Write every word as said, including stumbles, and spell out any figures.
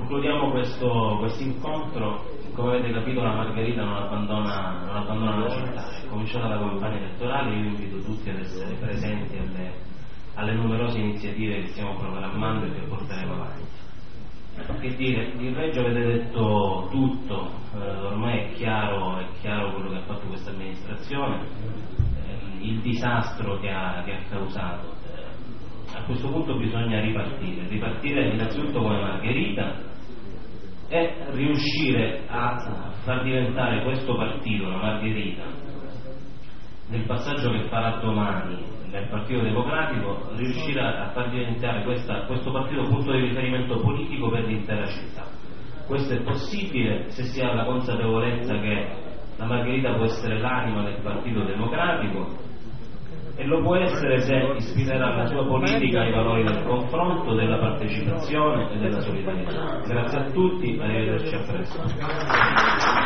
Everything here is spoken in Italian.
concludiamo questo questo incontro. Come avete capito, la Margherita non abbandona, non abbandona la città. È cominciata la campagna elettorale. Io invito tutti ad essere presenti alle, alle numerose iniziative che stiamo programmando e che porteremo avanti. Che dire, di Reggio avete detto tutto, eh, ormai è chiaro, è chiaro quello che ha fatto questa amministrazione, eh, il disastro che ha, che ha causato. Eh, a questo punto bisogna ripartire, ripartire innanzitutto come Margherita e riuscire a far diventare questo partito, la Margherita, nel passaggio che farà domani nel Partito Democratico, riuscire a far diventare questa, questo partito punto di riferimento politico per l'intera città. Questo è possibile se si ha la consapevolezza che la Margherita può essere l'anima del Partito Democratico, e lo può essere se ispirerà la sua politica ai valori del confronto, della partecipazione e della solidarietà. Grazie a tutti, arrivederci a presto.